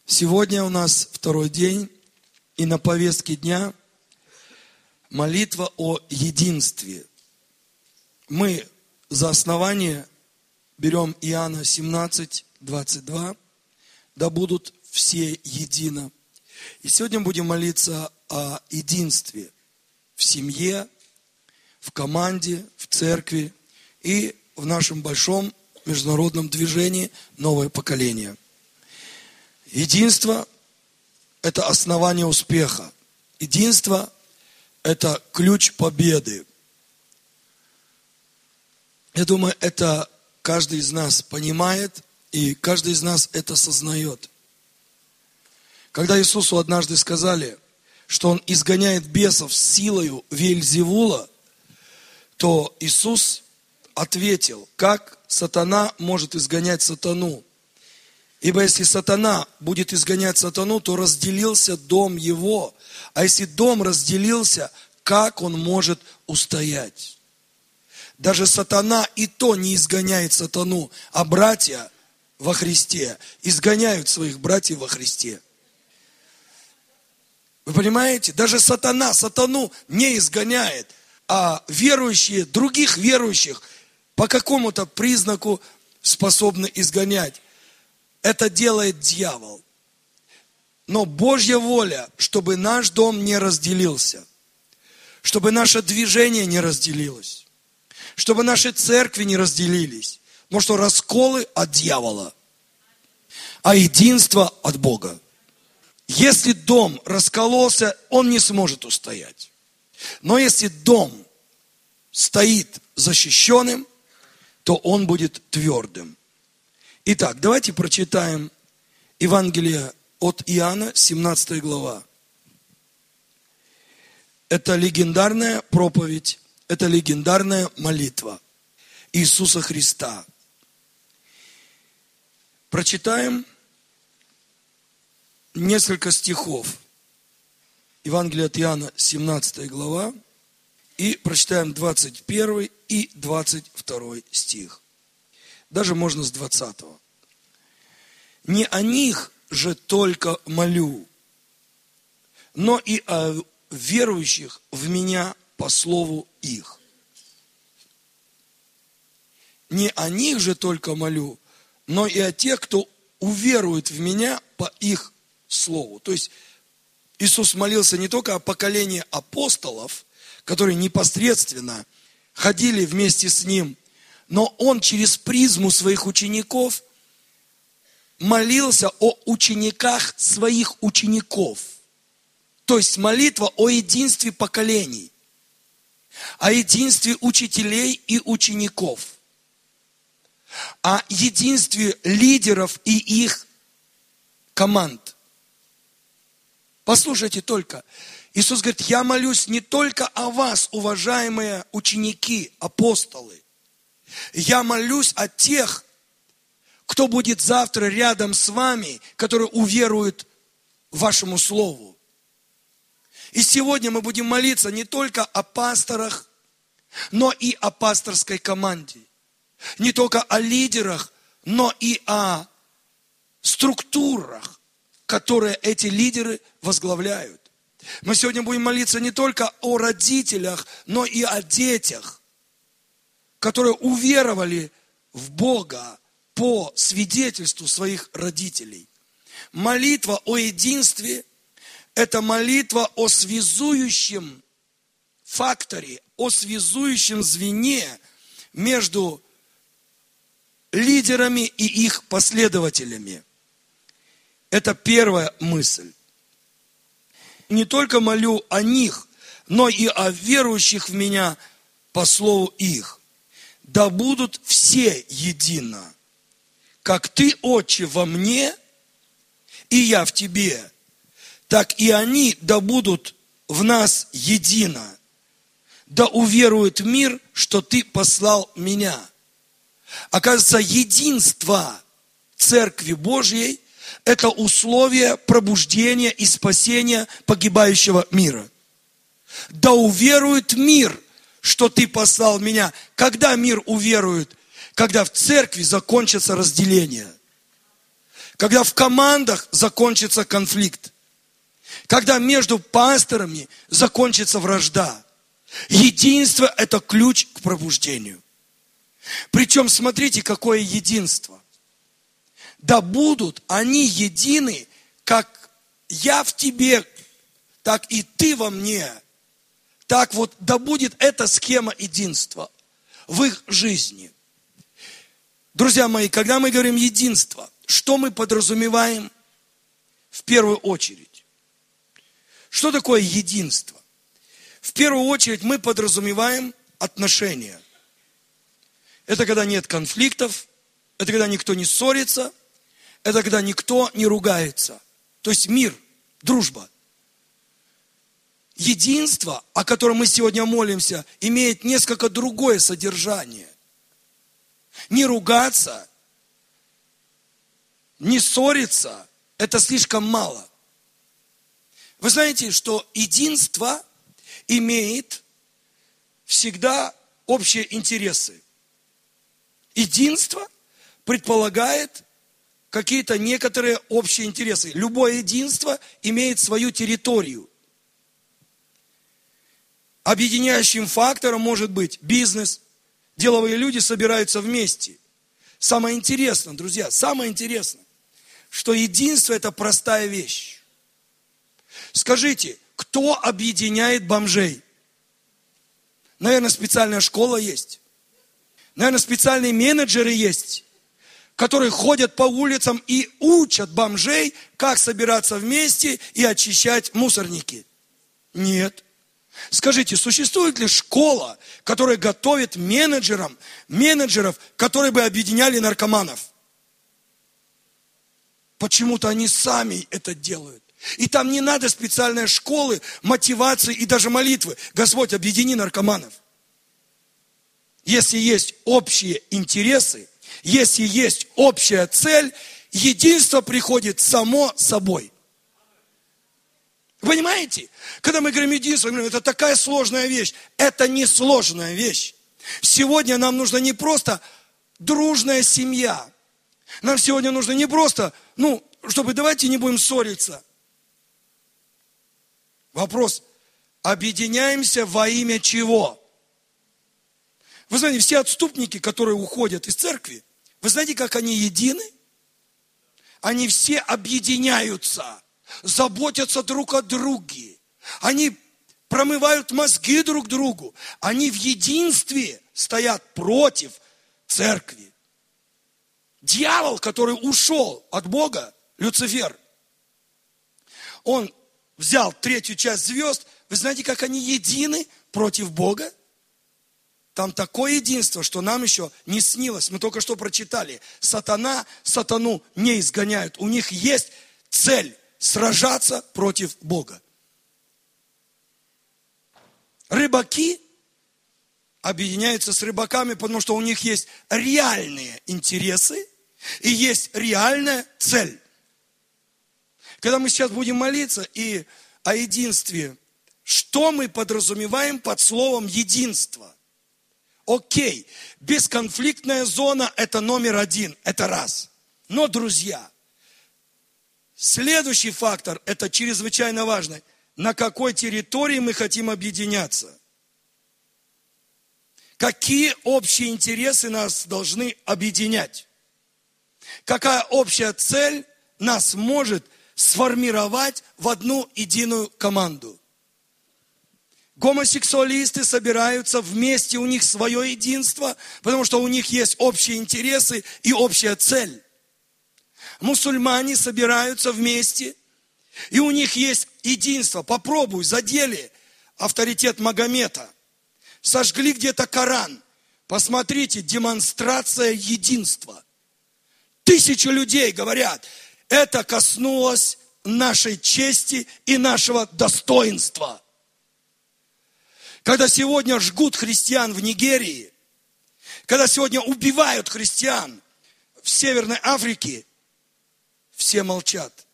Сегодня у нас второй день, и на повестке дня молитва о единстве. Мы за основание берем Иоанна 17, 22, да будут все едино. И сегодня будем молиться о единстве в семье, в команде, в церкви и в нашем большом международном движении «Новое поколение». Единство – это основание успеха. Единство – это ключ победы. Я думаю, это каждый из нас понимает, и каждый из нас это сознает. Когда Иисусу однажды сказали, что Он изгоняет бесов с силою Веельзевула, то Иисус ответил, как сатана может изгонять сатану. Ибо если сатана будет изгонять сатану, то разделился дом его. А если дом разделился, как он может устоять? Даже сатана и то не изгоняет сатану, а братья во Христе изгоняют своих братьев во Христе. Вы понимаете? Даже сатана сатану не изгоняет, а верующие, других верующих по какому-то признаку способны изгонять. Это делает дьявол. Но Божья воля, чтобы наш дом не разделился, чтобы наше движение не разделилось, чтобы наши церкви не разделились. Потому что расколы от дьявола, а единство от Бога. Если дом раскололся, он не сможет устоять. Но если дом стоит защищенным, то он будет твердым. Итак, давайте прочитаем Евангелие от Иоанна, 17 глава. Это легендарная проповедь, это легендарная молитва Иисуса Христа. Прочитаем несколько стихов. Евангелие от Иоанна, 17 глава, и прочитаем 21 и 22 стих. Даже можно с 20-го. Не о них же только молю, но и о верующих в меня по слову их. Не о них же только молю, но и о тех, кто уверует в меня по их слову. То есть Иисус молился не только о поколении апостолов, которые непосредственно ходили вместе с Ним, но Он через призму своих учеников молился о учениках своих учеников. То есть молитва о единстве поколений, о единстве учителей и учеников, о единстве лидеров и их команд. Послушайте только. Иисус говорит, я молюсь не только о вас, уважаемые ученики, апостолы. Я молюсь о тех, кто будет завтра рядом с вами, которые уверуют вашему слову. И сегодня мы будем молиться не только о пасторах, но и о пасторской команде. Не только о лидерах, но и о структурах, которые эти лидеры возглавляют. Мы сегодня будем молиться не только о родителях, но и о детях, которые уверовали в Бога по свидетельству своих родителей. Молитва о единстве – это молитва о связующем факторе, о связующем звене между лидерами и их последователями. Это первая мысль. Не только молю о них, но и о верующих в меня по слову их. Да будут все едино, как ты, Отче, во мне, и я в тебе, так и они да будут в нас едино. Да уверует мир, что ты послал меня. Оказывается, единство Церкви Божьей – это условие пробуждения и спасения погибающего мира. Да уверует мир, что ты послал меня. Когда мир уверует? Когда в церкви закончится разделение. когда в командах закончится конфликт, когда между пасторами закончится вражда. Единство – это ключ к пробуждению. Причем, смотрите, какое единство. Да будут они едины, как я в тебе, так и ты во мне. Так вот, да будет эта схема единства в их жизни. Друзья мои, когда мы говорим единство, что мы подразумеваем в первую очередь? Что такое единство? В первую очередь мы подразумеваем отношения. Это когда нет конфликтов, это когда никто не ссорится, это когда никто не ругается. То есть мир, дружба. Единство, о котором мы сегодня молимся, имеет несколько другое содержание. Не ругаться, не ссориться, это слишком мало. Вы знаете, что единство имеет всегда общие интересы. Единство предполагает какие-то некоторые общие интересы. Любое единство имеет свою территорию. Объединяющим фактором может быть бизнес. Деловые люди собираются вместе. Самое интересное, друзья, самое интересное, что единство – это простая вещь. Скажите, кто объединяет бомжей? Наверное, специальная школа есть. Наверное, специальные менеджеры есть, которые ходят по улицам и учат бомжей, как собираться вместе и очищать мусорники. Нет. Скажите, существует ли школа, которая готовит менеджеров, которые бы объединяли наркоманов? Почему-то они сами это делают. И там не надо специальной школы, мотивации и даже молитвы. Господь, объедини наркоманов. Если есть общие интересы, если есть общая цель, единство приходит само собой. Понимаете? Когда мы говорим единство, мы говорим, это такая сложная вещь. Это не сложная вещь. Сегодня нам нужна не просто дружная семья. Нам сегодня нужно не просто, чтобы давайте не будем ссориться. Вопрос, объединяемся во имя чего? Вы знаете, все отступники, которые уходят из церкви, вы знаете, как они едины? Они все объединяются, заботятся друг о друге. Они промывают мозги друг другу. Они в единстве стоят против церкви. Дьявол, который ушел от Бога, Люцифер, он взял третью часть звезд. Вы знаете, как они едины против Бога? Там такое единство, что нам еще не снилось. Мы только что прочитали. Сатану не изгоняют. У них есть цель сражаться против Бога. Рыбаки объединяются с рыбаками, потому что у них есть реальные интересы и есть реальная цель. Когда мы сейчас будем молиться и о единстве, что мы подразумеваем под словом единство? Окей, бесконфликтная зона – это номер один, это раз. Но, друзья, следующий фактор – это чрезвычайно важно. На какой территории мы хотим объединяться? Какие общие интересы нас должны объединять? Какая общая цель нас может сформировать в одну единую команду? Гомосексуалисты собираются вместе, у них свое единство, потому что у них есть общие интересы и общая цель. Мусульмане собираются вместе, и у них есть единство. Попробуй, задели авторитет Магомета, сожгли где-то Коран. Посмотрите, демонстрация единства. 1000 людей говорят, это коснулось нашей чести и нашего достоинства. Когда сегодня жгут христиан в Нигерии, когда сегодня убивают христиан в Северной Африке, все молчат.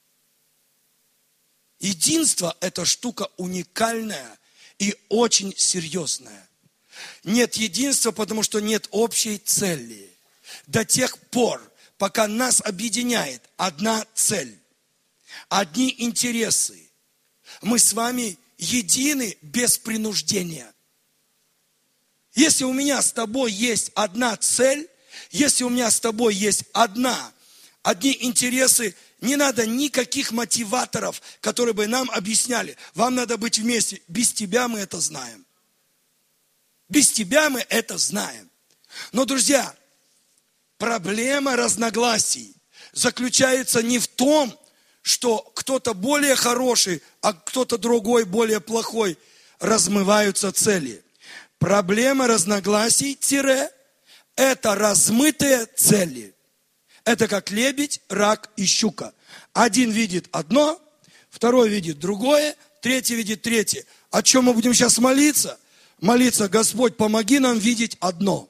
Единство – это штука уникальная и очень серьезная. Нет единства, потому что нет общей цели. До тех пор, пока нас объединяет одна цель, одни интересы. Мы с вами едины без принуждения. Если у меня с тобой есть одна цель, если у меня с тобой есть одни интересы, не надо никаких мотиваторов, которые бы нам объясняли. Вам надо быть вместе. Без тебя мы это знаем. Без тебя мы это знаем. Но, друзья, проблема разногласий заключается не в том, что кто-то более хороший, а кто-то другой более плохой. Размываются цели. Проблема разногласий – это размытые цели. Это как лебедь, рак и щука. Один видит одно, второй видит другое, третий видит третье. О чем мы будем сейчас молиться? Молиться: Господь, помоги нам видеть одно.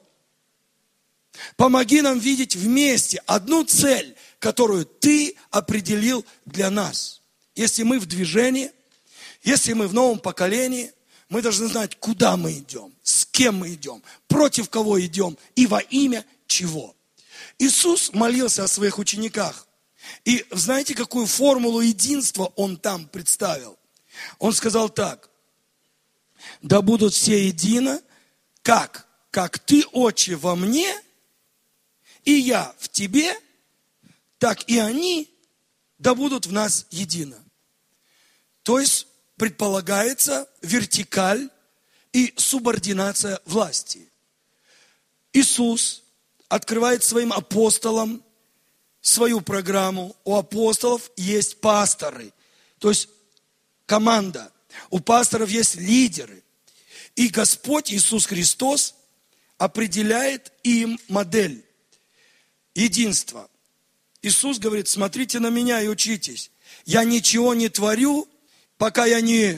Помоги нам видеть вместе одну цель, которую Ты определил для нас. Если мы в движении, если мы в новом поколении, мы должны знать, куда мы идем, с кем мы идем, против кого идем и во имя чего. Иисус молился о своих учениках. И знаете, какую формулу единства Он там представил? Он сказал так: да будут все едино, как Ты, Отче, во мне, и я в Тебе, так и они да будут в нас едино. То есть предполагается вертикаль и субординация власти. Иисус открывает своим апостолам свою программу. У апостолов есть пасторы, то есть команда. У пасторов есть лидеры. И Господь Иисус Христос определяет им модель единства. Иисус говорит: смотрите на меня и учитесь. Я ничего не творю, пока я не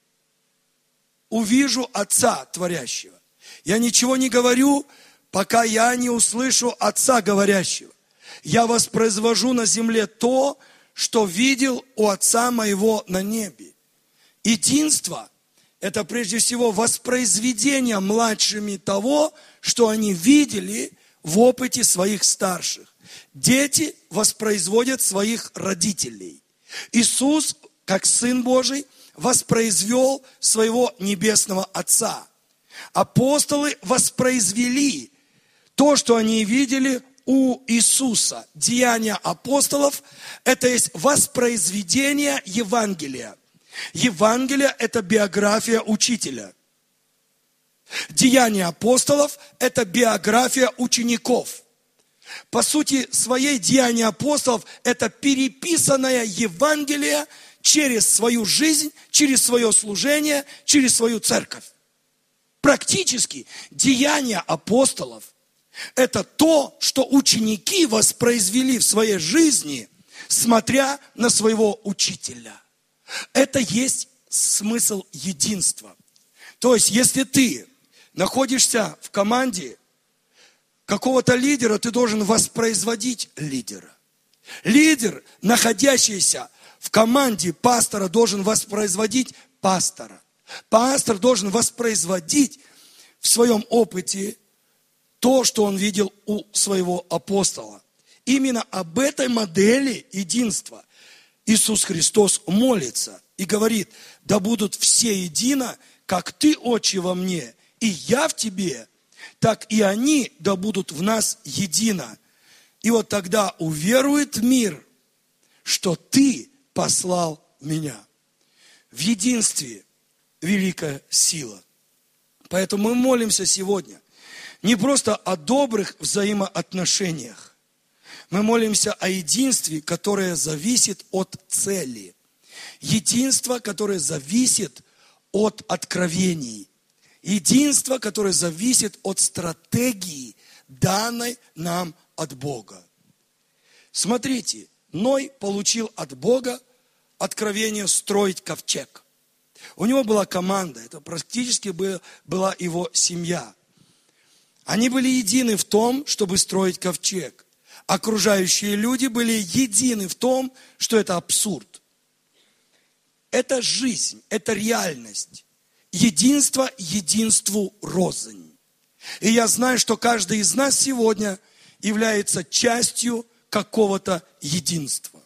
увижу Отца творящего. Я ничего не говорю, пока я не услышу Отца говорящего. Я воспроизвожу на земле то, что видел у Отца моего на небе. Единство – это прежде всего воспроизведение младшими того, что они видели в опыте своих старших. Дети воспроизводят своих родителей. Иисус, как Сын Божий, воспроизвел своего Небесного Отца. Апостолы воспроизвели то, что они видели у Иисуса. Деяния апостолов – это есть воспроизведение Евангелия. Евангелие – это биография учителя. Деяния апостолов – это биография учеников. По сути своей, деяния апостолов – это переписанное Евангелие через свою жизнь, через свое служение, через свою церковь. Практически деяния апостолов – это то, что ученики воспроизвели в своей жизни, смотря на своего учителя. Это есть смысл единства. То есть, если ты находишься в команде какого-то лидера, ты должен воспроизводить лидера. Лидер, находящийся в команде пастора, должен воспроизводить пастора. Пастор должен воспроизводить в своем опыте то, что он видел у своего апостола. Именно об этой модели единства Иисус Христос молится и говорит: да будут все едино, как Ты, Отче, во мне, и я в Тебе, так и они да будут в нас едино. И вот тогда уверует мир, что Ты послал меня. В единстве великая сила. Поэтому мы молимся сегодня не просто о добрых взаимоотношениях. Мы молимся о единстве, которое зависит от цели. Единство, которое зависит от откровений. Единство, которое зависит от стратегии, данной нам от Бога. Смотрите, Ной получил от Бога откровение строить ковчег. У него была команда, это практически была его семья. Они были едины в том, чтобы строить ковчег. Окружающие люди были едины в том, что это абсурд. Это жизнь, это реальность. Единство единству рознь. И я знаю, что каждый из нас сегодня является частью какого-то единства.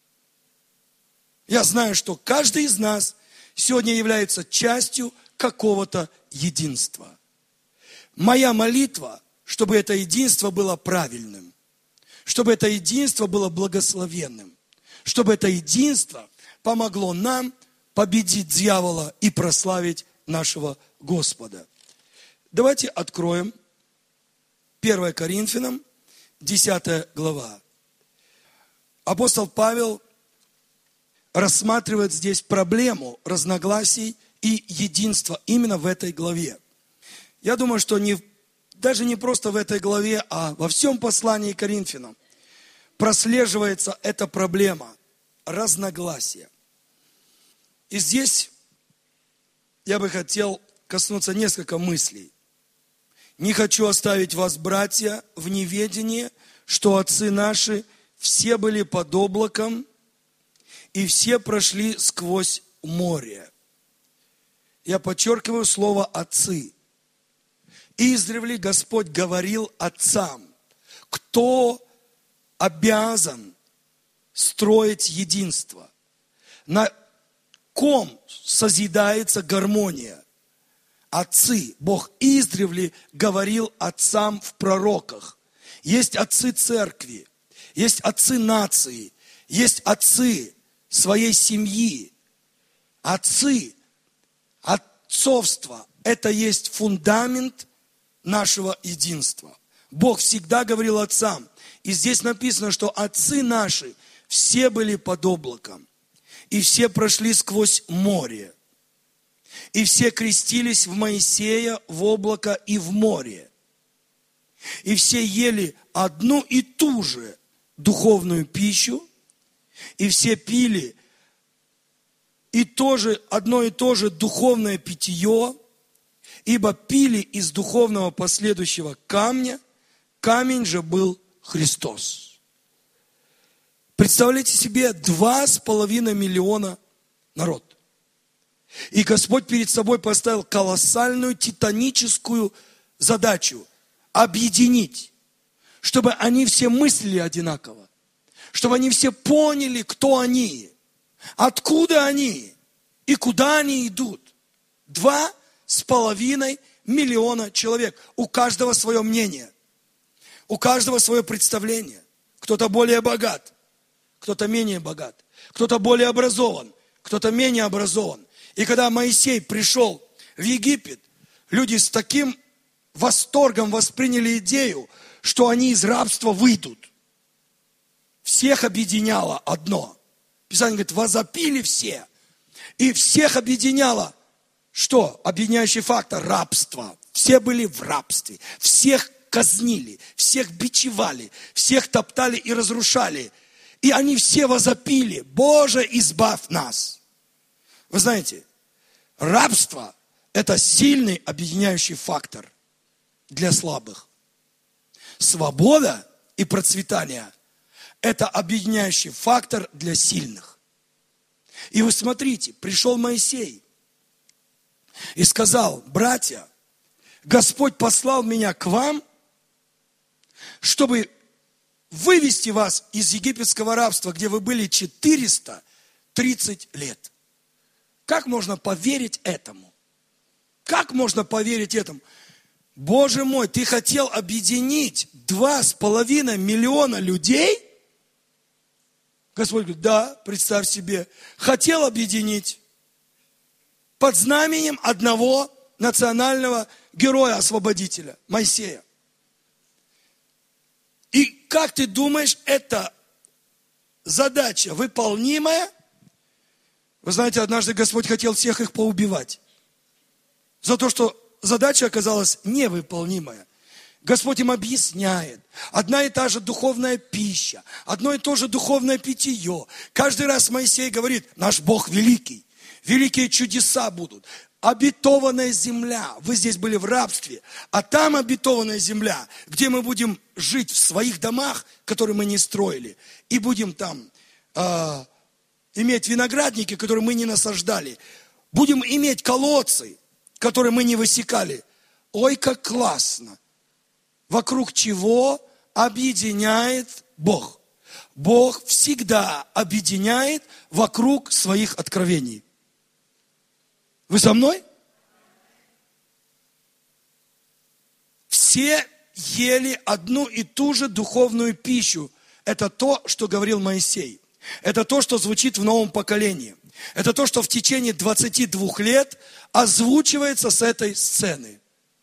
Я знаю, что каждый из нас сегодня является частью какого-то единства. Моя молитва, чтобы это единство было правильным, чтобы это единство было благословенным, чтобы это единство помогло нам победить дьявола и прославить нашего Господа. Давайте откроем 1 Коринфянам, 10 глава. Апостол Павел рассматривает здесь проблему разногласий и единства именно в этой главе. Я думаю, что даже не просто в этой главе, а во всем послании к Коринфянам прослеживается эта проблема разногласия. И здесь я бы хотел коснуться несколько мыслей. Не хочу оставить вас, братья, в неведении, что отцы наши все были под облаком, и все прошли сквозь море. Я подчеркиваю слово «отцы». Издревле Господь говорил отцам, кто обязан строить единство, на ком созидается гармония. Отцы, Бог издревле говорил отцам в пророках. Есть отцы церкви, есть отцы нации, есть отцы своей семьи. Отцы, отцовство – это есть фундамент нашего единства. Бог всегда говорил отцам. И здесь написано, что отцы наши все были под облаком. И все прошли сквозь море. И все крестились в Моисея, в облако и в море. И все ели одну и ту же духовную пищу. И все пили одно и то же духовное питье. Ибо пили из духовного последующего камня, камень же был Христос. Представляете себе 2,5 миллиона народ. И Господь перед собой поставил колоссальную титаническую задачу объединить, чтобы они все мыслили одинаково, чтобы они все поняли, кто они, откуда они и куда они идут. 2,5 миллиона человек. У каждого свое мнение. У каждого свое представление. Кто-то более богат, кто-то менее богат. Кто-то более образован, кто-то менее образован. И когда Моисей пришел в Египет, люди с таким восторгом восприняли идею, что они из рабства выйдут. Всех объединяло одно. Писание говорит, возопили все. И всех объединяло что? Объединяющий фактор – рабство. Все были в рабстве. Всех казнили, всех бичевали, всех топтали и разрушали. И они все возопили: Боже, избавь нас. Вы знаете, рабство – это сильный объединяющий фактор для слабых. Свобода и процветание – это объединяющий фактор для сильных. И вы смотрите, пришел Моисей и сказал: братья, Господь послал меня к вам, чтобы вывести вас из египетского рабства, где вы были 430 лет. Как можно поверить этому? Как можно поверить этому? Боже мой, ты хотел объединить 2,5 миллиона людей? Господь говорит: да, представь себе, хотел объединить под знаменем одного национального героя-освободителя, Моисея. И как ты думаешь, эта задача выполнимая? Вы знаете, однажды Господь хотел всех их поубивать. За то, что задача оказалась невыполнимая. Господь им объясняет. Одна и та же духовная пища, одно и то же духовное питье. Каждый раз Моисей говорит: наш Бог великий, великие чудеса будут. Обетованная земля. Вы здесь были в рабстве, а там обетованная земля, где мы будем жить в своих домах, которые мы не строили, и будем там иметь виноградники, которые мы не насаждали. Будем иметь колодцы, которые мы не высекали. Ой, как классно! Вокруг чего объединяет Бог? Бог всегда объединяет вокруг своих откровений. Вы со мной? Все ели одну и ту же духовную пищу. Это то, что говорил Моисей. Это то, что звучит в новом поколении. Это то, что в течение 22 лет озвучивается с этой сцены.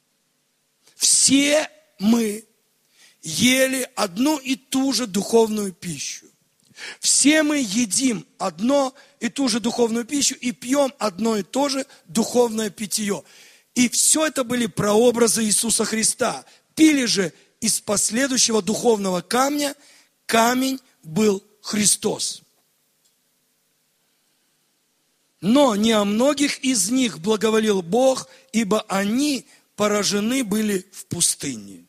Все мы ели одну и ту же духовную пищу. Все мы едим одно и ту же духовную пищу и пьем одно и то же духовное питье. И все это были прообразы Иисуса Христа. Пили же из последующего духовного камня, камень был Христос. Но не о многих из них благоволил Бог, ибо они поражены были в пустыне.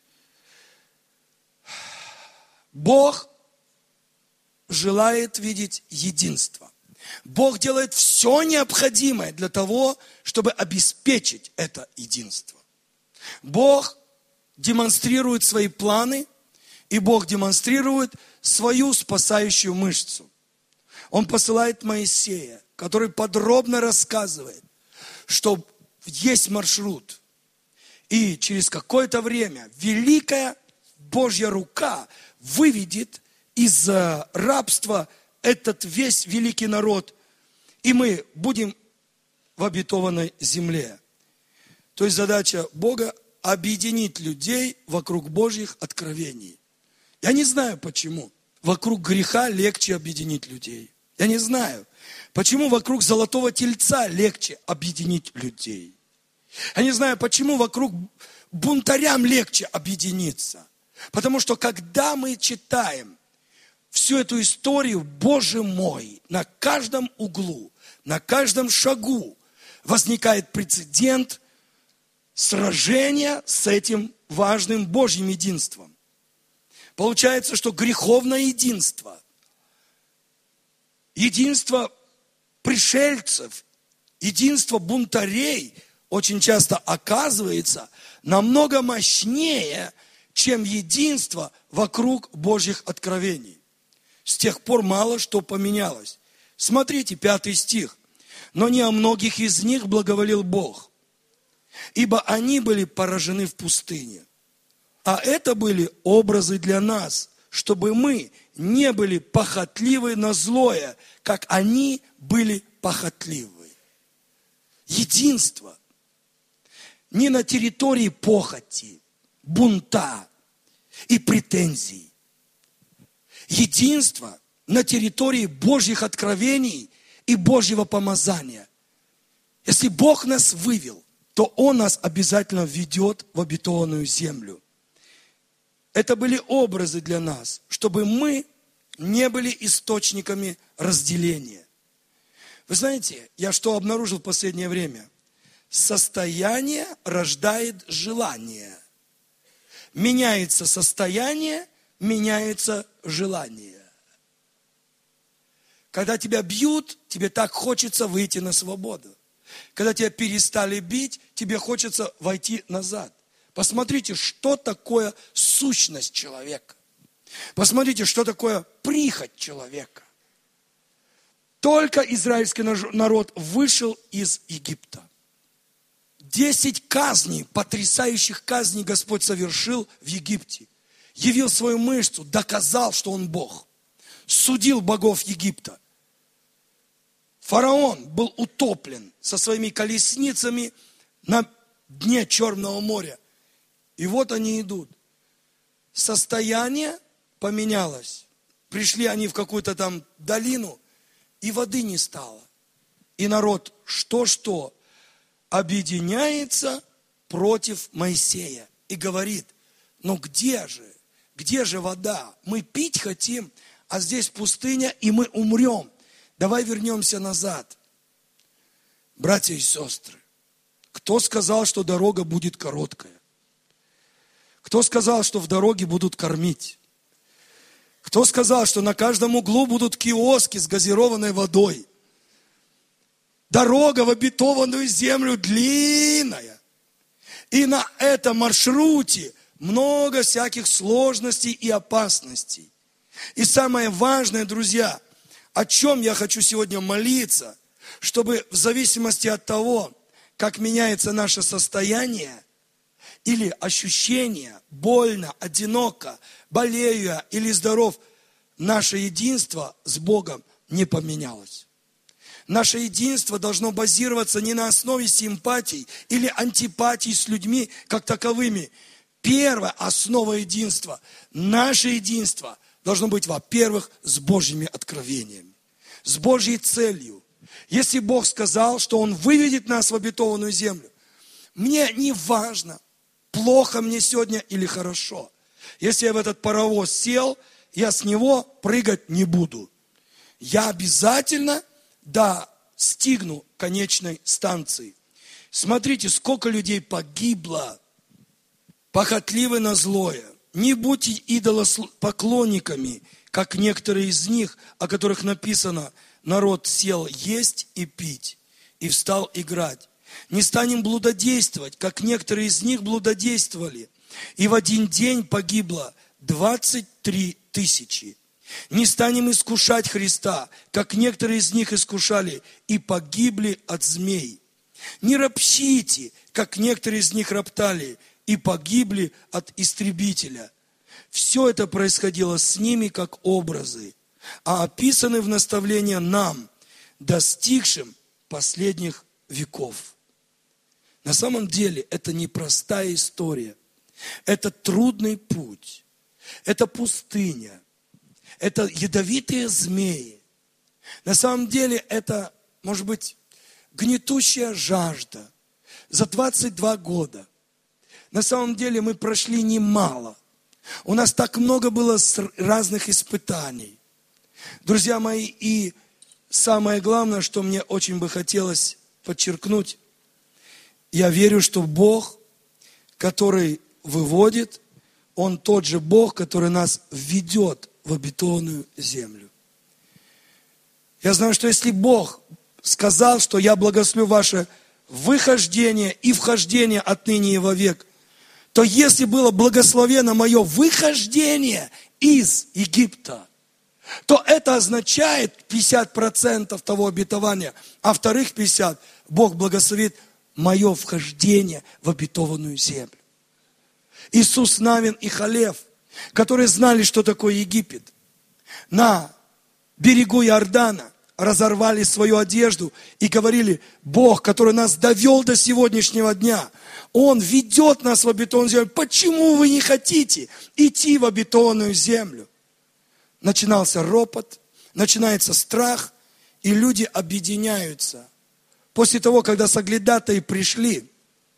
Бог желает видеть единство. Бог делает все необходимое для того, чтобы обеспечить это единство. Бог демонстрирует свои планы, и Бог демонстрирует свою спасающую мышцу. Он посылает Моисея, который подробно рассказывает, что есть маршрут. И через какое-то время великая Божья рука выведет из рабства этот весь великий народ, и мы будем в обетованной земле. То есть задача Бога – объединить людей вокруг Божьих откровений. Я не знаю, почему вокруг греха легче объединить людей. Я не знаю, почему вокруг золотого тельца легче объединить людей. Я не знаю, почему вокруг бунтарям легче объединиться. Потому что когда мы читаем всю эту историю, Боже мой, на каждом углу, на каждом шагу возникает прецедент сражения с этим важным Божьим единством. Получается, что греховное единство, единство пришельцев, единство бунтарей очень часто оказывается намного мощнее, чем единство вокруг Божьих откровений. С тех пор мало что поменялось. Смотрите, 5 стих. «Но не о многих из них благоволил Бог, ибо они были поражены в пустыне. А это были образы для нас, чтобы мы не были похотливы на злое, как они были похотливы». Единство не на территории похоти, бунта и претензий. Единство на территории Божьих откровений и Божьего помазания. Если Бог нас вывел, то Он нас обязательно введет в обетованную землю. Это были образы для нас, чтобы мы не были источниками разделения. Вы знаете, я что обнаружил в последнее время? Состояние рождает желание. Меняется состояние, меняется желание. Когда тебя бьют, тебе так хочется выйти на свободу. Когда тебя перестали бить, тебе хочется войти назад. Посмотрите, что такое сущность человека. Посмотрите, что такое прихоть человека. Только израильский народ вышел из Египта. 10 казней, потрясающих казней Господь совершил в Египте. Явил свою мышцу, доказал, что Он Бог. Судил богов Египта. Фараон был утоплен со своими колесницами на дне Черного моря. И вот они идут. Состояние поменялось. Пришли они в какую-то там долину, и воды не стало. И народ что объединяется против Моисея и говорит: ну где же вода? Мы пить хотим, а здесь пустыня, и мы умрем. Давай вернемся назад. Братья и сестры, кто сказал, что дорога будет короткая? Кто сказал, что в дороге будут кормить? Кто сказал, что на каждом углу будут киоски с газированной водой? Дорога в обетованную землю длинная. И на этом маршруте много всяких сложностей и опасностей. И самое важное, друзья, о чем я хочу сегодня молиться, чтобы в зависимости от того, как меняется наше состояние или ощущение, больно, одиноко, болею я или здоров, наше единство с Богом не поменялось. Наше единство должно базироваться не на основе симпатий или антипатий с людьми как таковыми. Первая основа единства, наше единство должно быть, во-первых, с Божьими откровениями, с Божьей целью. Если Бог сказал, что Он выведет нас в обетованную землю, мне не важно, плохо мне сегодня или хорошо. Если я в этот паровоз сел, я с него прыгать не буду. Я обязательно достигну конечной станции. Смотрите, сколько людей погибло, похотливы на злое. Не будьте идолопоклонниками, как некоторые из них, о которых написано: народ сел есть и пить, и встал играть. Не станем блудодействовать, как некоторые из них блудодействовали, и в один день погибло 23 тысячи. Не станем искушать Христа, как некоторые из них искушали, и погибли от змей. Не ропщите, как некоторые из них роптали, и погибли от истребителя. Все это происходило с ними как образы, а описаны в наставлении нам, достигшим последних веков. На самом деле это непростая история. Это трудный путь. Это пустыня. Это ядовитые змеи. На самом деле это, может быть, гнетущая жажда. За 22 года. На самом деле мы прошли немало. У нас так много было разных испытаний. Друзья мои, и самое главное, что мне очень бы хотелось подчеркнуть, я верю, что Бог, который выводит, Он тот же Бог, который нас введет в обетованную землю. Я знаю, что если Бог сказал, что я благословлю ваше выхождение и вхождение отныне и вовек, то если было благословено мое выхождение из Египта, то это означает 50% того обетования, а вторых 50% Бог благословит мое вхождение в обетованную землю. Иисус Навин и Халев, которые знали, что такое Египет, на берегу Иордана разорвали свою одежду и говорили: Бог, который нас довел до сегодняшнего дня, Он ведет нас в обетованную землю. Почему вы не хотите идти в обетованную землю? Начинался ропот, начинается страх, и люди объединяются. После того, когда соглядатаи пришли,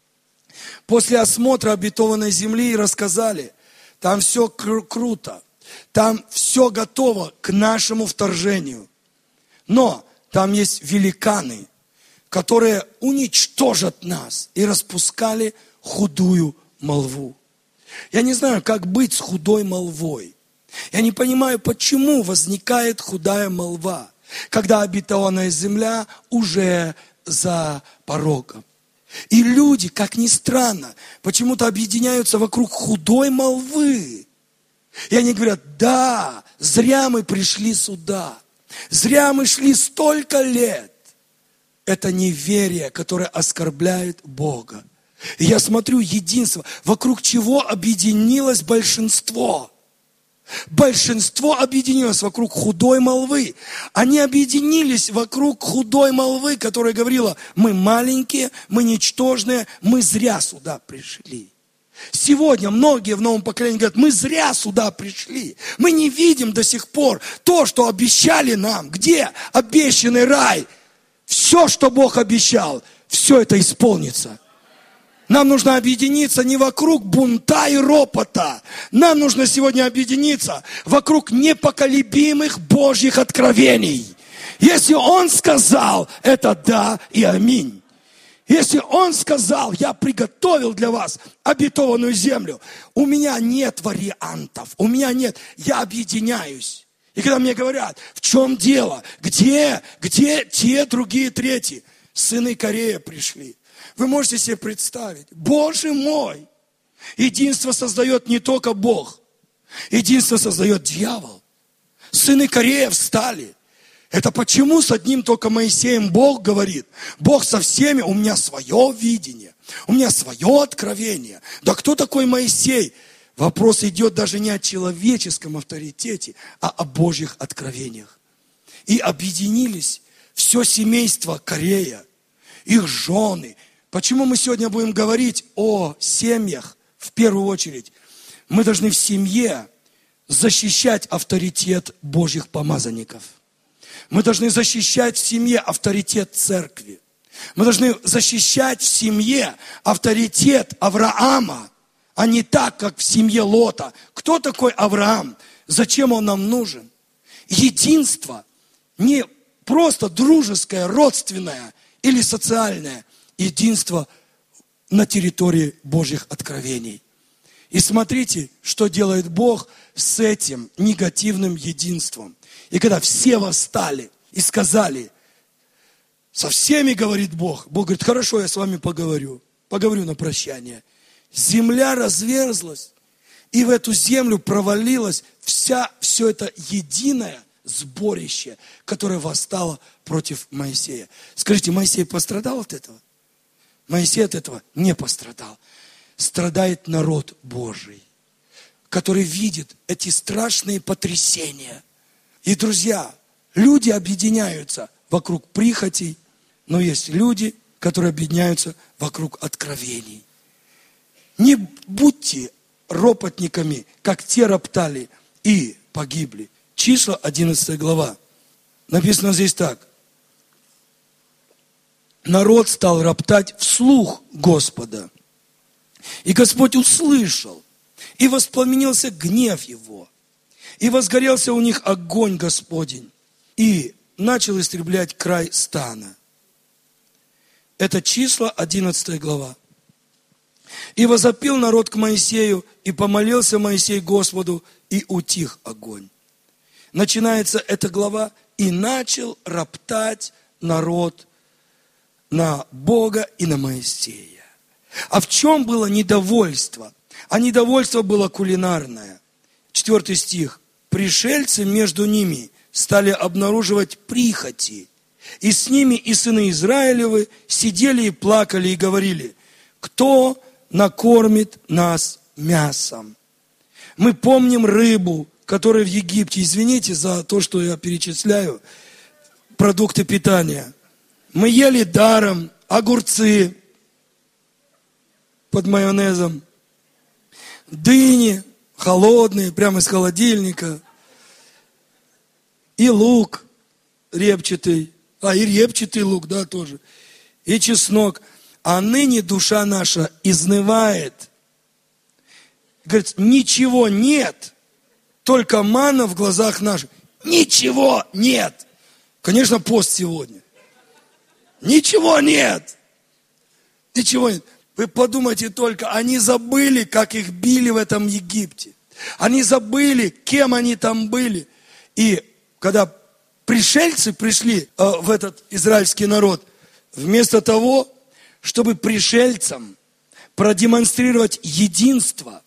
после осмотра обетованной земли и рассказали: там все круто, там все готово к нашему вторжению. Но там есть великаны, которые уничтожат нас, и распускали худую молву. Я не знаю, как быть с худой молвой. Я не понимаю, почему возникает худая молва, когда обетованная земля уже за порогом. И люди, как ни странно, почему-то объединяются вокруг худой молвы. И они говорят: да, зря мы пришли сюда. Зря мы шли столько лет. Это неверие, которое оскорбляет Бога. И я смотрю единство, вокруг чего объединилось большинство. Большинство объединилось вокруг худой молвы. Они объединились вокруг худой молвы, которая говорила: мы маленькие, мы ничтожные, мы зря сюда пришли. Сегодня многие в новом поколении говорят: мы зря сюда пришли. Мы не видим до сих пор то, что обещали нам. Где обещанный рай? Все, что Бог обещал, все это исполнится. Нам нужно объединиться не вокруг бунта и ропота. Нам нужно сегодня объединиться вокруг непоколебимых Божьих откровений. Если Он сказал, это да и аминь. Если Он сказал: я приготовил для вас обетованную землю, у меня нет вариантов, у меня нет, я объединяюсь. И когда мне говорят: в чем дело, где те, другие, третьи, сыны Корея пришли. Вы можете себе представить, Боже мой, единство создает не только Бог, единство создает дьявол. Сыны Корея встали. Это почему с одним только Моисеем Бог говорит? Бог со всеми, у меня свое видение, у меня свое откровение. Да кто такой Моисей? Вопрос идет даже не о человеческом авторитете, а о Божьих откровениях. И объединились все семейство Корея, их жены. Почему мы сегодня будем говорить о семьях в первую очередь? Мы должны в семье защищать авторитет Божьих помазанников. Мы должны защищать в семье авторитет церкви. Мы должны защищать в семье авторитет Авраама, а не так, как в семье Лота. Кто такой Авраам? Зачем он нам нужен? Единство не просто дружеское, родственное или социальное. Единство на территории Божьих откровений. И смотрите, что делает Бог с этим негативным единством. И когда все восстали и сказали, со всеми, говорит Бог, Бог говорит, хорошо, я с вами поговорю на прощание. Земля разверзлась, и в эту землю провалилось все это единое сборище, которое восстало против Моисея. Скажите, Моисей пострадал от этого? Моисей от этого не пострадал. Страдает народ Божий, который видит эти страшные потрясения. И, друзья, люди объединяются вокруг прихотей, но есть люди, которые объединяются вокруг откровений. Не будьте ропотниками, как те роптали и погибли. Числа, 11 глава. Написано здесь так. Народ стал роптать вслух Господа. И Господь услышал, и воспламенился гнев его, и возгорелся у них огонь Господень, и начал истреблять край стана. Это Числа, 11 глава. И возопил народ к Моисею, и помолился Моисей Господу, и утих огонь. Начинается эта глава, и начал роптать народ на Бога и на Моисея. А в чем было недовольство? А недовольство было кулинарное. 4 стих. Пришельцы между ними стали обнаруживать прихоти. И с ними и сыны Израилевы сидели и плакали и говорили, кто накормит нас мясом? Мы помним рыбу, которая в Египте. Извините за то, что я перечисляю продукты питания. Мы ели даром огурцы под майонезом, дыни холодные, прямо из холодильника, и лук репчатый, и репчатый лук, да, тоже, и чеснок. А ныне душа наша изнывает. Говорит, ничего нет, только манна в глазах наших. Ничего нет. Конечно, пост сегодня. Ничего нет. Ничего нет. Вы подумайте только, они забыли, как их били в этом Египте. Они забыли, кем они там были. И когда пришельцы пришли в этот израильский народ, вместо того, чтобы пришельцам продемонстрировать единство,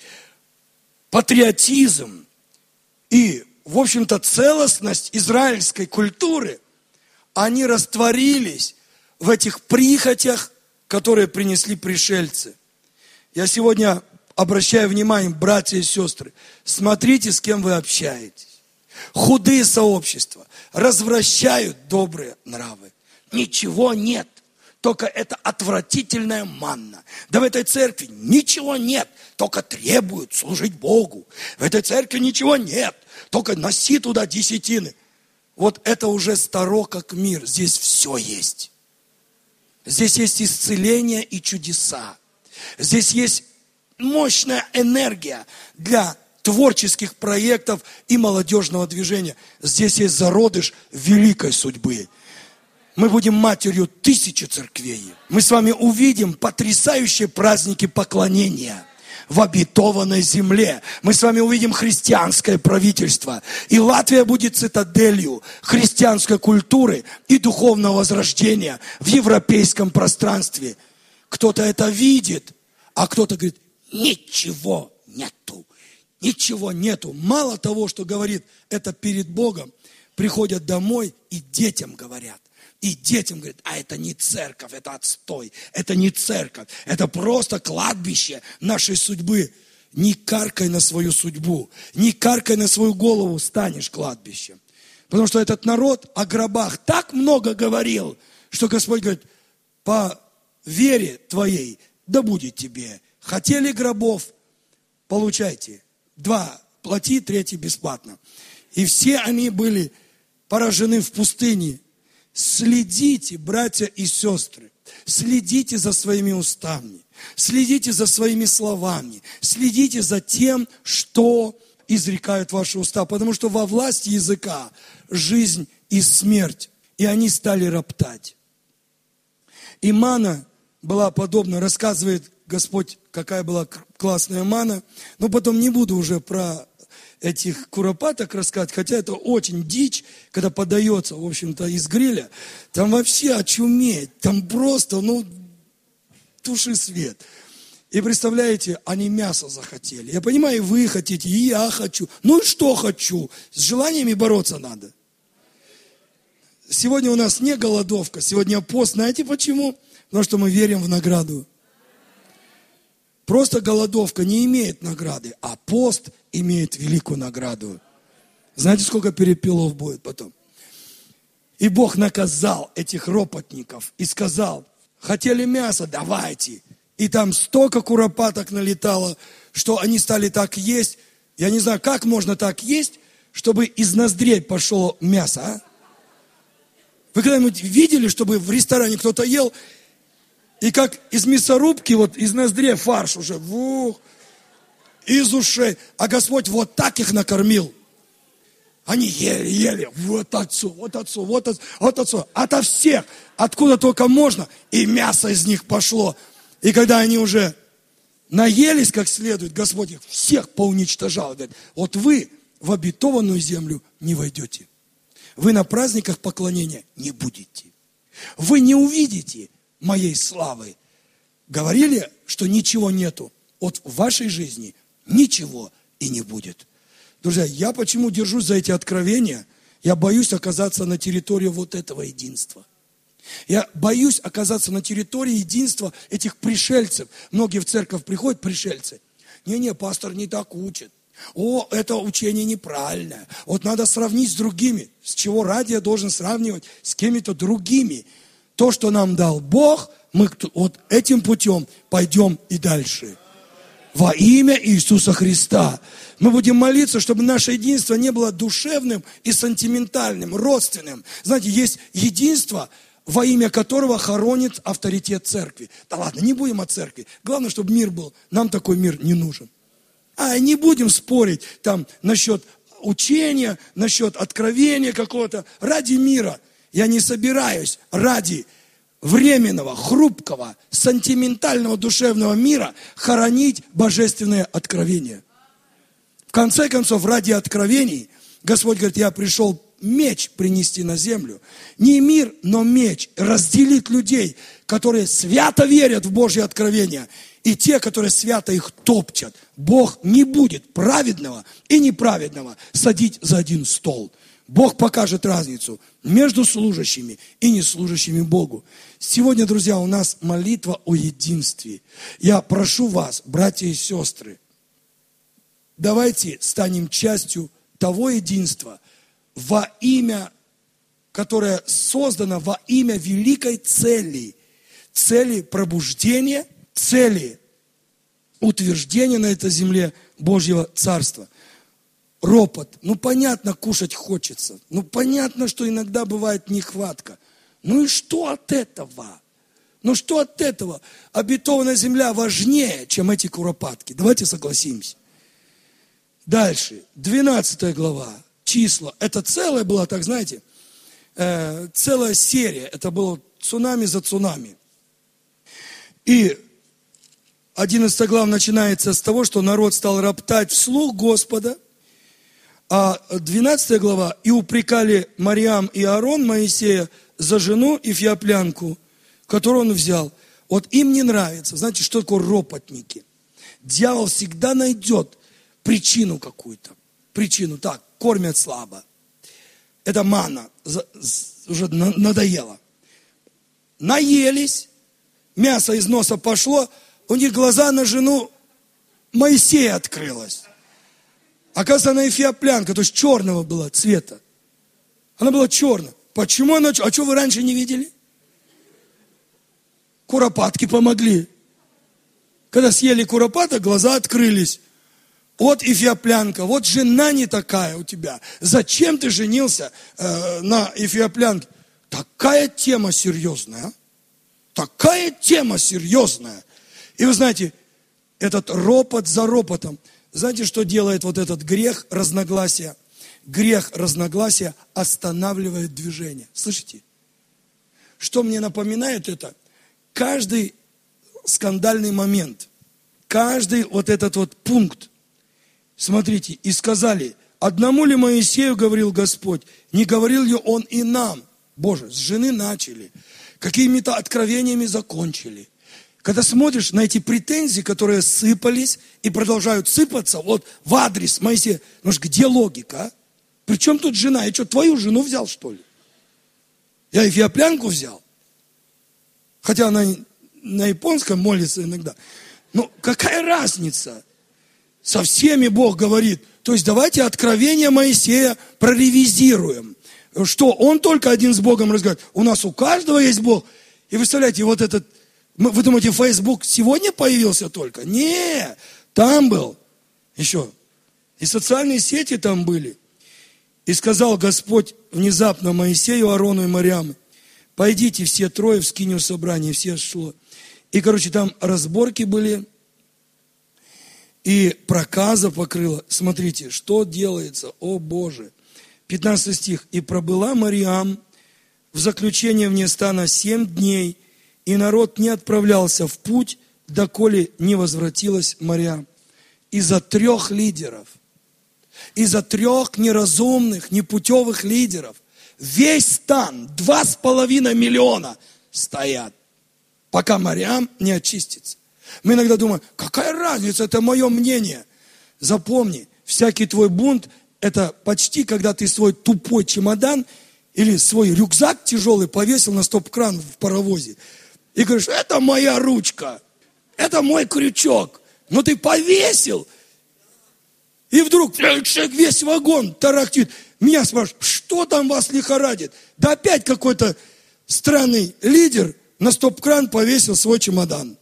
патриотизм и, в общем-то, целостность израильской культуры, они растворились в этих прихотях, которые принесли пришельцы. Я сегодня обращаю внимание, братья и сестры, смотрите, с кем вы общаетесь. Худые сообщества развращают добрые нравы. Ничего нет, только это отвратительная манна. Да в этой церкви ничего нет, только требуют служить Богу. В этой церкви ничего нет, только носи туда десятины. Вот это уже старо как мир, здесь все есть. Здесь есть исцеление и чудеса. Здесь есть мощная энергия для творческих проектов и молодежного движения. Здесь есть зародыш великой судьбы. Мы будем матерью 1000 церквей. Мы с вами увидим потрясающие праздники поклонения в обетованной земле. Мы с вами увидим христианское правительство. И Латвия будет цитаделью христианской культуры и духовного возрождения в европейском пространстве. Кто-то это видит, а кто-то говорит, ничего нету. ничего нету. Мало того, что говорит это перед Богом, приходят домой и детям говорят. И детям говорят, а это не церковь, это отстой, это не церковь, это просто кладбище нашей судьбы. Не каркай на свою судьбу, не каркай на свою голову, станешь кладбищем. Потому что этот народ о гробах так много говорил, что Господь говорит, по вере твоей да будет тебе. Хотели гробов, получайте. 2 плати, 3 бесплатно. И все они были поражены в пустыне. Следите, братья и сестры, следите за своими устами, следите за своими словами, следите за тем, что изрекают ваши уста, потому что во власти языка жизнь и смерть, и они стали роптать. И мана была подобна, рассказывает Господь, какая была классная мана, но потом не буду уже про этих куропаток рассказывать, хотя это очень дичь, когда подается, в общем-то, из гриля, там вообще очуметь, там просто, туши свет. И представляете, они мясо захотели. Я понимаю, вы хотите, и я хочу. Ну и что хочу? С желаниями бороться надо. Сегодня у нас не голодовка, сегодня пост. Знаете почему? Потому что мы верим в награду. Просто голодовка не имеет награды, а пост имеет великую награду. Знаете, сколько перепелов будет потом? И Бог наказал этих ропотников и сказал, хотели мясо, давайте. И там столько куропаток налетало, что они стали так есть. Я не знаю, как можно так есть, чтобы из ноздрей пошло мясо, а? Вы когда-нибудь видели, чтобы в ресторане кто-то ел, и как из мясорубки, вот из ноздрей фарш уже, из ушей. А Господь вот так их накормил. Они ели, вот отцу. Ото всех, откуда только можно, и мясо из них пошло. И когда они уже наелись как следует, Господь их всех поуничтожал. Говорит, вот вы в обетованную землю не войдете. Вы на праздниках поклонения не будете. Вы не увидите моей славы. Говорили, что ничего нету. Вот в вашей жизни ничего и не будет. Друзья, я почему держусь за эти откровения? Я боюсь оказаться на территории вот этого единства. Я боюсь оказаться на территории единства этих пришельцев. Многие в церковь приходят пришельцы. Не, пастор не так учит. Это учение неправильное. Вот надо сравнить с другими. С чего ради я должен сравнивать с кем-то другими? То, что нам дал Бог, мы вот этим путем пойдем и дальше. Во имя Иисуса Христа. Мы будем молиться, чтобы наше единство не было душевным и сентиментальным, родственным. Знаете, есть единство, во имя которого хоронит авторитет церкви. Да ладно, не будем о церкви. Главное, чтобы мир был. Нам такой мир не нужен. Не будем спорить там насчет учения, насчет откровения какого-то. Ради мира я не собираюсь ради временного, хрупкого, сентиментального душевного мира хоронить божественное откровение. В конце концов, ради откровений Господь говорит, я пришел меч принести на землю. Не мир, но меч. Разделить людей, которые свято верят в Божье откровения, и те, которые свято их топчат. Бог не будет праведного и неправедного садить за один стол. Бог покажет разницу между служащими и неслужащими Богу. Сегодня, друзья, у нас молитва о единстве. Я прошу вас, братья и сестры, давайте станем частью того единства во имя, которое создано во имя великой цели пробуждения, цели утверждения на этой земле Божьего Царства. Ропот. Понятно, кушать хочется. Понятно, что иногда бывает нехватка. И что от этого? Что от этого? Обетованная земля важнее, чем эти куропатки. Давайте согласимся. Дальше. 12 глава. Числа. Это целая была, так знаете, целая серия. Это было цунами за цунами. И 11 глава начинается с того, что народ стал роптать вслух Господа. А 12 глава, и упрекали Марьям и Аарон Моисея за жену эфиоплянку, которую он взял. Вот им не нравится. Знаете, что такое ропотники? Дьявол всегда найдет причину какую-то. Причину, так, кормят слабо. Это манна, уже надоело. Наелись, мясо из носа пошло, у них глаза на жену Моисея открылось. Оказывается, она эфиоплянка, то есть черного была цвета. Она была черная. Почему она черная? А что вы раньше не видели? Куропатки помогли. Когда съели куропаток, глаза открылись. Вот эфиоплянка, вот жена не такая у тебя. Зачем ты женился на эфиоплянке? Такая тема серьезная. Такая тема серьезная. И вы знаете, этот ропот за ропотом. Знаете, что делает вот этот грех разногласия? Грех разногласия останавливает движение. Слышите? Что мне напоминает это? Каждый скандальный момент, каждый вот этот вот пункт. Смотрите, и сказали, одному ли Моисею говорил Господь, не говорил ли он и нам? Боже, с жены начали, какими-то откровениями закончили. Когда смотришь на эти претензии, которые сыпались и продолжают сыпаться, вот в адрес Моисея, ну где логика, а? При чем тут жена? Я что, твою жену взял, что ли? Я эфиоплянку взял. Хотя она на японском молится иногда. Но какая разница? Со всеми Бог говорит. То есть давайте откровение Моисея проревизируем. Что он только один с Богом разговаривает. У нас у каждого есть Бог. И представляете, вот этот, вы думаете, Facebook сегодня появился только? Не, там был еще. И социальные сети там были. И сказал Господь внезапно Моисею, Аарону и Марьяму, пойдите все трое в скинию собрания, все шло. И, там разборки были, и проказа покрыла. Смотрите, что делается, о Боже. 15 стих. И пробыла Марьям в заключение вне стана 7 дней, и народ не отправлялся в путь, доколе не возвратилась Марьям. Из-за 3 лидеров, из-за 3 неразумных, непутевых лидеров, весь стан, 2,5 миллиона стоят, пока Марьям не очистится. Мы иногда думаем, какая разница, это мое мнение. Запомни, всякий твой бунт, это почти, когда ты свой тупой чемодан или свой рюкзак тяжелый повесил на стоп-кран в паровозе. И говоришь, это моя ручка, это мой крючок. Но ты повесил, и вдруг весь вагон тарахтит. Меня спрашивают, что там вас лихорадит? Да опять какой-то странный лидер на стоп-кран повесил свой чемодан.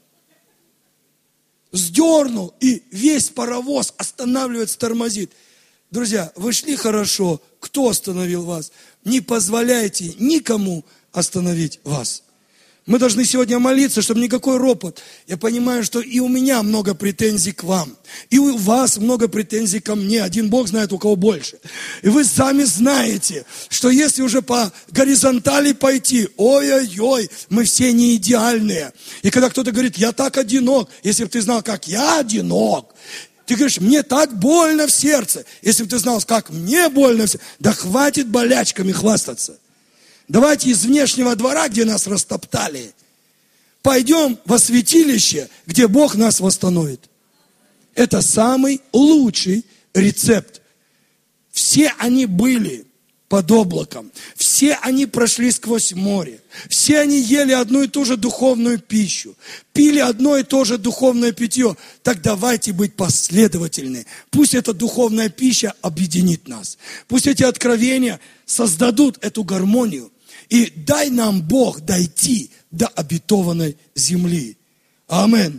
Сдернул, и весь паровоз останавливается, тормозит. Друзья, вы шли хорошо, кто остановил вас? Не позволяйте никому остановить вас. Мы должны сегодня молиться, чтобы никакой ропот. Я понимаю, что и у меня много претензий к вам. И у вас много претензий ко мне. Один Бог знает, у кого больше. И вы сами знаете, что если уже по горизонтали пойти, ой-ой-ой, мы все не идеальные. И когда кто-то говорит, я так одинок, если бы ты знал, как я одинок, ты говоришь, мне так больно в сердце. Если бы ты знал, как мне больно в сердце, да хватит болячками хвастаться. Давайте из внешнего двора, где нас растоптали, пойдем во святилище, где Бог нас восстановит. Это самый лучший рецепт. Все они были под облаком. Все они прошли сквозь море. Все они ели одну и ту же духовную пищу. Пили одно и то же духовное питье. Так давайте быть последовательны. Пусть эта духовная пища объединит нас. Пусть эти откровения создадут эту гармонию. И дай нам Бог дойти до обетованной земли. Амин.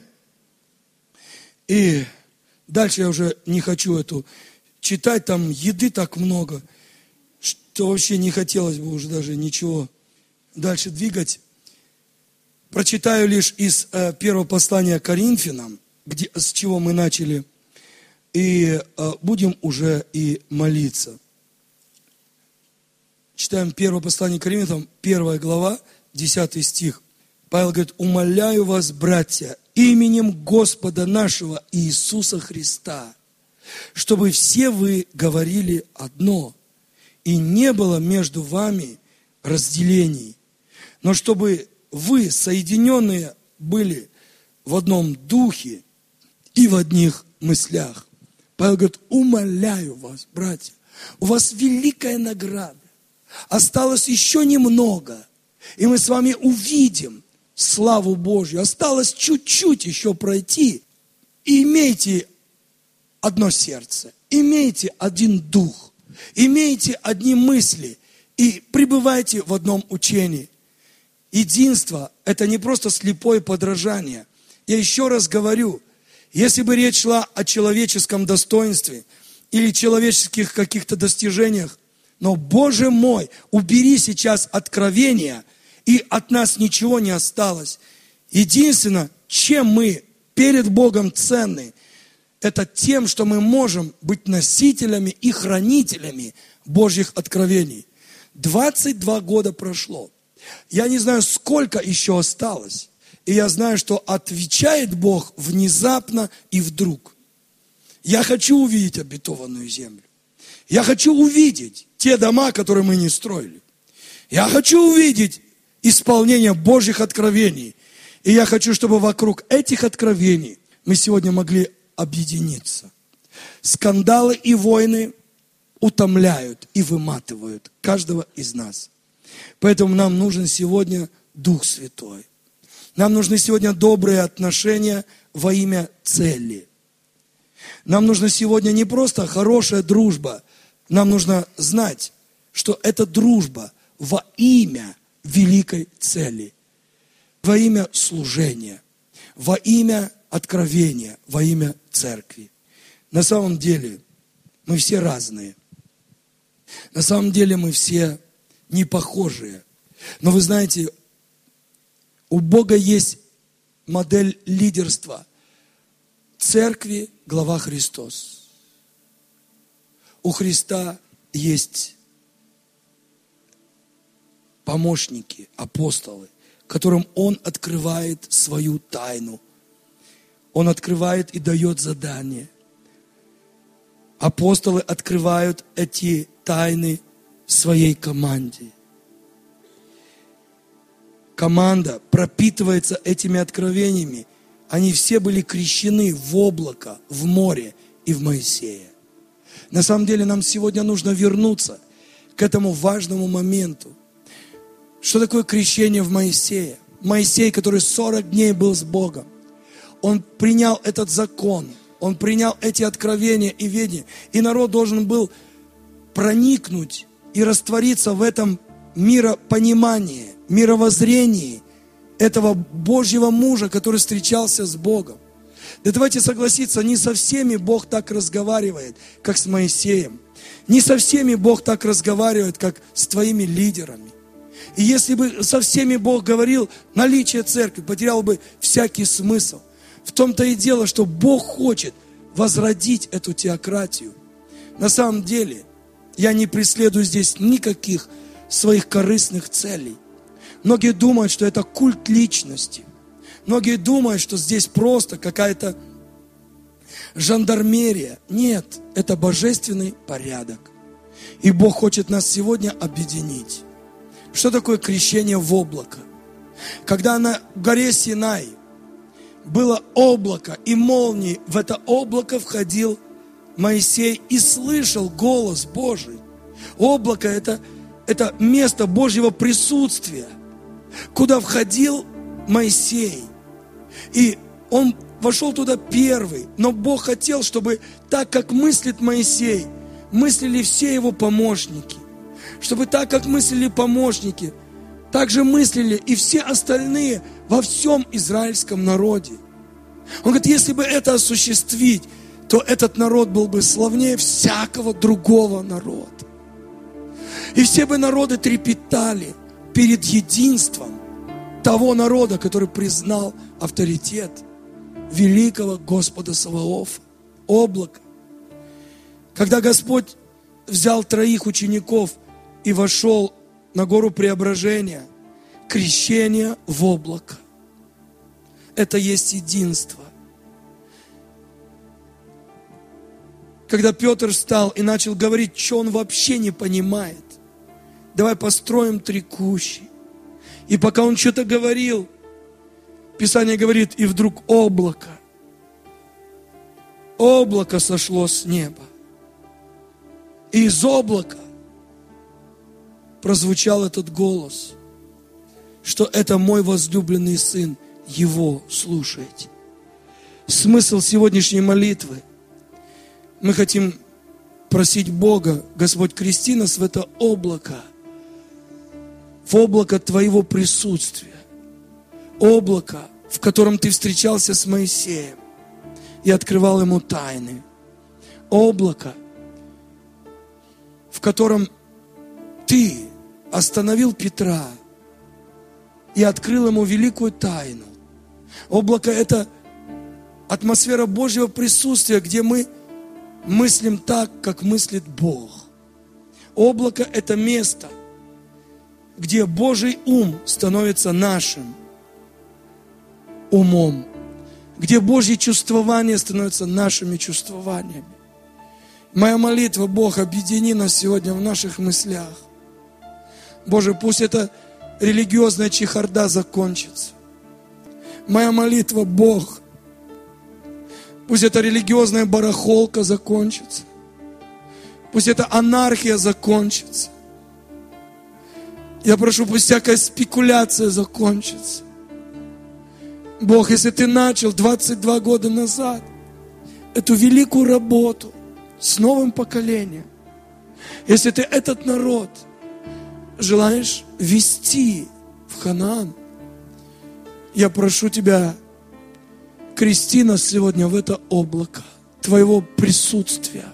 И дальше я уже не хочу эту читать, там еды так много, что вообще не хотелось бы уже даже ничего дальше двигать. Прочитаю лишь из первого послания Коринфянам, с чего мы начали, и будем уже и молиться. Читаем первое послание к Коринфянам, 1 глава, 10 стих. Павел говорит, умоляю вас, братья, именем Господа нашего Иисуса Христа, чтобы все вы говорили одно, и не было между вами разделений, но чтобы вы, соединенные, были в одном духе и в одних мыслях. Павел говорит, умоляю вас, братья, у вас великая награда. Осталось еще немного, и мы с вами увидим славу Божью. Осталось чуть-чуть еще пройти. И имейте одно сердце, имейте один дух, имейте одни мысли и пребывайте в одном учении. Единство – это не просто слепое подражание. Я еще раз говорю, если бы речь шла о человеческом достоинстве или человеческих каких-то достижениях, но, Боже мой, убери сейчас откровения, и от нас ничего не осталось. Единственное, чем мы перед Богом ценны, это тем, что мы можем быть носителями и хранителями Божьих откровений. 22 года прошло. Я не знаю, сколько еще осталось. И я знаю, что отвечает Бог внезапно и вдруг. Я хочу увидеть обетованную землю. Я хочу увидеть те дома, которые мы не строили. Я хочу увидеть исполнение Божьих откровений. И я хочу, чтобы вокруг этих откровений мы сегодня могли объединиться. Скандалы и войны утомляют и выматывают каждого из нас. Поэтому нам нужен сегодня Дух Святой. Нам нужны сегодня добрые отношения во имя цели. Нам нужна сегодня не просто хорошая дружба. Нам нужно знать, что это дружба во имя великой цели, во имя служения, во имя откровения, во имя церкви. На самом деле мы все разные. На самом деле мы все не похожие. Но вы знаете, у Бога есть модель лидерства. Церкви глава Христос. У Христа есть помощники, апостолы, которым Он открывает свою тайну. Он открывает и дает задание. Апостолы открывают эти тайны своей команде. Команда пропитывается этими откровениями. Они все были крещены в облако, в море и в Моисея. На самом деле нам сегодня нужно вернуться к этому важному моменту. Что такое крещение в Моисея? Моисей, который 40 дней был с Богом. Он принял этот закон, он принял эти откровения и ведения. И народ должен был проникнуть и раствориться в этом миропонимании, мировоззрении этого Божьего мужа, который встречался с Богом. Да давайте согласиться, не со всеми Бог так разговаривает, как с Моисеем. Не со всеми Бог так разговаривает, как с твоими лидерами. И если бы со всеми Бог говорил, наличие церкви потеряло бы всякий смысл. В том-то и дело, что Бог хочет возродить эту теократию. На самом деле, я не преследую здесь никаких своих корыстных целей. Многие думают, что это культ личности. Многие думают, что здесь просто какая-то жандармерия. Нет, это божественный порядок. И Бог хочет нас сегодня объединить. Что такое крещение в облако? Когда на горе Синай было облако и молнии, в это облако входил Моисей и слышал голос Божий. Облако – это место Божьего присутствия, куда входил Моисей. И он вошел туда первый. Но Бог хотел, чтобы так, как мыслит Моисей, мыслили все его помощники. Чтобы так, как мыслили помощники, так же мыслили и все остальные во всем израильском народе. Он говорит, если бы это осуществить, то этот народ был бы славнее всякого другого народа. И все бы народы трепетали перед единством того народа, который признал авторитет великого Господа Саваофа, облака. Когда Господь взял 3 учеников и вошел на гору Преображения, крещение в облако. Это есть единство. Когда Петр встал и начал говорить, что он вообще не понимает, давай построим 3 кущи. И пока он что-то говорил, Писание говорит, и вдруг облако облако сошло с неба. И из облака прозвучал этот голос, что это мой возлюбленный сын, его слушайте. Смысл сегодняшней молитвы. Мы хотим просить Бога, Господь, крести нас в это облако, в облако Твоего присутствия, облако, в котором Ты встречался с Моисеем и открывал ему тайны, облако, в котором Ты остановил Петра и открыл ему великую тайну. Облако – это атмосфера Божьего присутствия, где мы мыслим так, как мыслит Бог. Облако – это место, где Божий ум становится нашим умом, где Божье чувствование становится нашими чувствованиями. Моя молитва, Бог, объедини нас сегодня в наших мыслях. Боже, пусть эта религиозная чехарда закончится. Моя молитва, Бог, пусть эта религиозная барахолка закончится. Пусть эта анархия закончится. Я прошу, пусть всякая спекуляция закончится. Бог, если Ты начал 22 года назад эту великую работу с новым поколением, если Ты этот народ желаешь вести в Ханаан, я прошу Тебя, крести нас сегодня в это облако Твоего присутствия,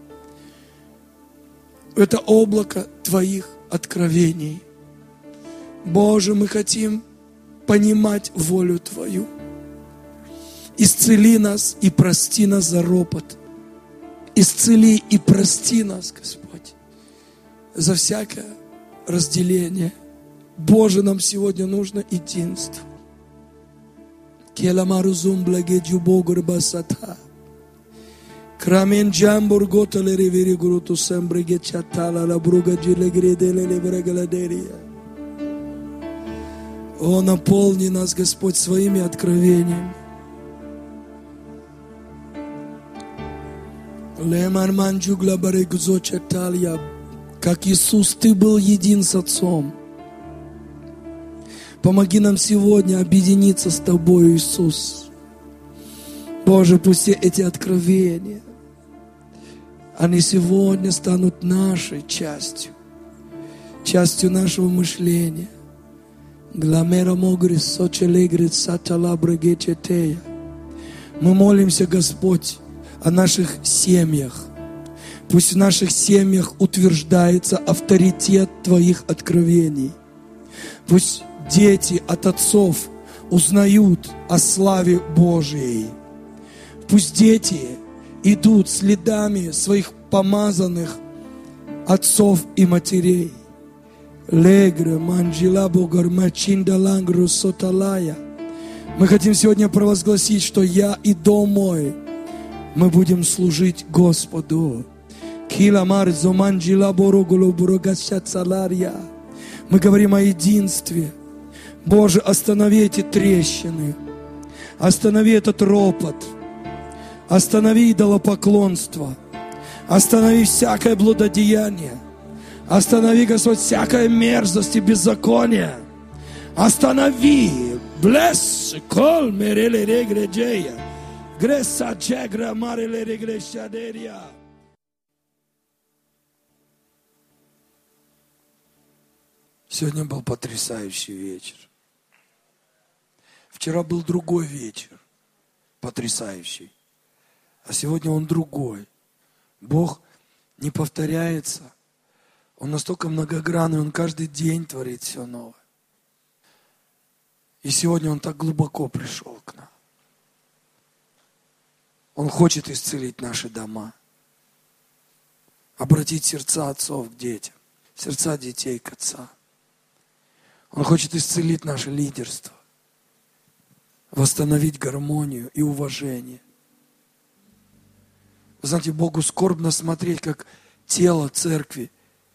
в это облако Твоих откровений. Боже, мы хотим понимать волю Твою. Исцели нас и прости нас за ропот. Исцели и прости нас, Господь, за всякое разделение. Боже, нам сегодня нужно единство. Крамен джамбур готале ревери груту сембриге чатала la bruga gile гредele леврагаладерия. О, наполни нас, Господь, своими откровениями. Как Иисус, Ты был един с Отцом. Помоги нам сегодня объединиться с Тобой, Иисус. Боже, пусть все эти откровения, они сегодня станут нашей частью нашего мышления. Мы молимся, Господь, о наших семьях. Пусть в наших семьях утверждается авторитет Твоих откровений. Пусть дети от отцов узнают о славе Божьей. Пусть дети идут следами своих помазанных отцов и матерей. Мы хотим сегодня провозгласить, что я и дом мой, мы будем служить Господу. Мы говорим о единстве. Боже, останови эти трещины, останови этот ропот, останови идолопоклонство, останови всякое блудодеяние, останови, Господь, всякая мерзость и беззаконие. Останови. Блесс, кол, мереле регреджея, гресса чегра, мареле регрешадерия. Сегодня был потрясающий вечер. Вчера был другой вечер, потрясающий. А сегодня он другой. Бог не повторяется. Он настолько многогранный, Он каждый день творит все новое. И сегодня Он так глубоко пришел к нам. Он хочет исцелить наши дома. Обратить сердца отцов к детям, сердца детей к отцам. Он хочет исцелить наше лидерство, восстановить гармонию и уважение. Вы знаете, Богу скорбно смотреть, как тело церкви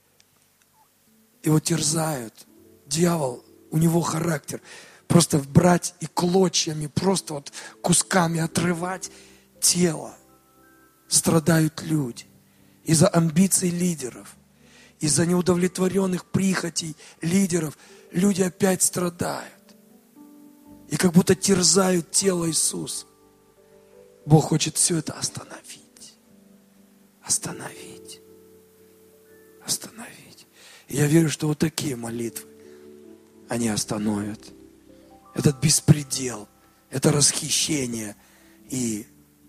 его терзают. Дьявол, у него характер. Просто брать и клочьями, просто вот кусками отрывать тело. страдают люди. Из-за амбиций лидеров, из-за неудовлетворенных прихотей лидеров люди опять страдают. И как будто терзают тело Иисуса. Бог хочет все это остановить. Остановить. Остановить. И я верю, что вот такие молитвы, они остановят этот беспредел, это расхищение и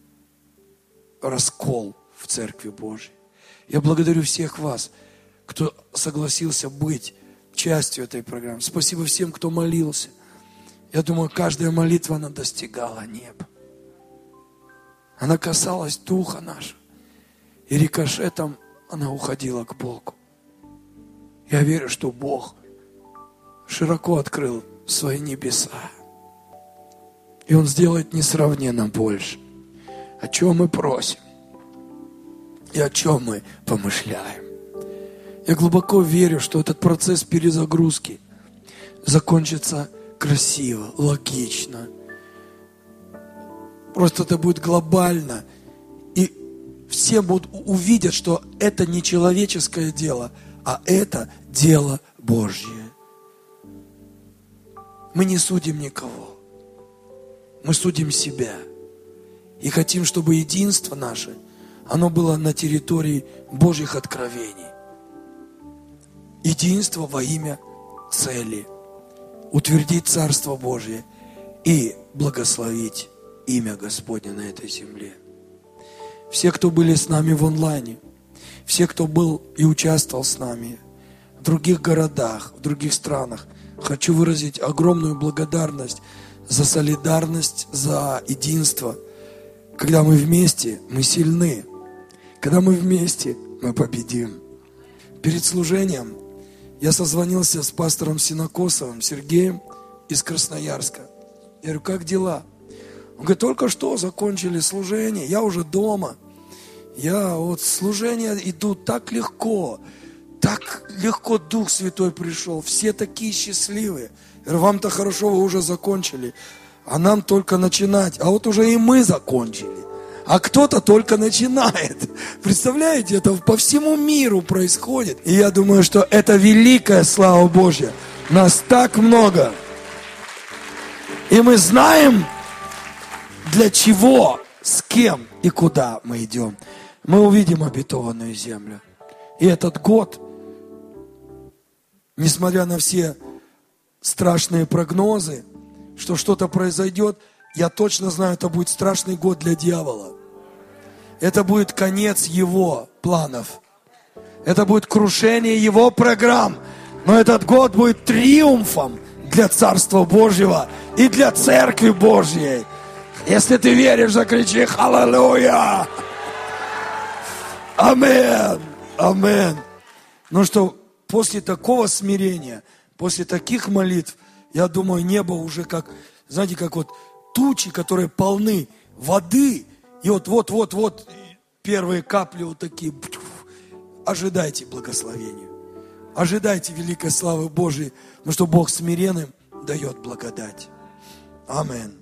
раскол в Церкви Божьей. Я благодарю всех вас, кто согласился быть частью этой программы. Спасибо всем, кто молился. Я думаю, каждая молитва, она достигала неба. Она касалась духа нашего. И рикошетом она уходила к Богу. Я верю, что Бог широко открыл свои небеса. И Он сделает несравненно больше. О чем мы просим и о чем мы помышляем. Я глубоко верю, что этот процесс перезагрузки закончится красиво, логично. Просто это будет глобально. И все увидят, что это не человеческое дело, а это дело Божье. Мы не судим никого. Мы судим себя. И хотим, чтобы единство наше, оно было на территории Божьих откровений. Единство во имя цели. Утвердить Царство Божие и благословить имя Господне на этой земле. Все, кто были с нами в онлайне, все, кто был и участвовал с нами в других городах, в других странах, хочу выразить огромную благодарность за солидарность, за единство. Когда мы вместе, мы сильны. Когда мы вместе, мы победим. Перед служением я созвонился с пастором Синокосовым Сергеем из Красноярска. Я говорю, как дела? Он говорит, только что закончили служение, я уже дома. Служения идут так легко Дух Святой пришел, все такие счастливые. Я говорю, вам-то хорошо, вы уже закончили, а нам только начинать. А вот уже и мы закончили, а кто-то только начинает. Представляете, это по всему миру происходит. И я думаю, что это великая слава Божья. Нас так много. И мы знаем, для чего, с кем и куда мы идем. Мы увидим обетованную землю. И этот год, несмотря на все страшные прогнозы, что что-то произойдет, я точно знаю, это будет страшный год для дьявола. Это будет конец его планов. Это будет крушение его программ. Но этот год будет триумфом для Царства Божьего и для Церкви Божьей. Если ты веришь, закричи «Аллилуйя!» Амин! Амин! Ну что, после такого смирения, после таких молитв, я думаю, небо уже как, знаете, как вот тучи, которые полны воды, и вот первые капли вот такие. Ожидайте благословения. Ожидайте великой славы Божией, потому что Бог смиренным дает благодать. Амин.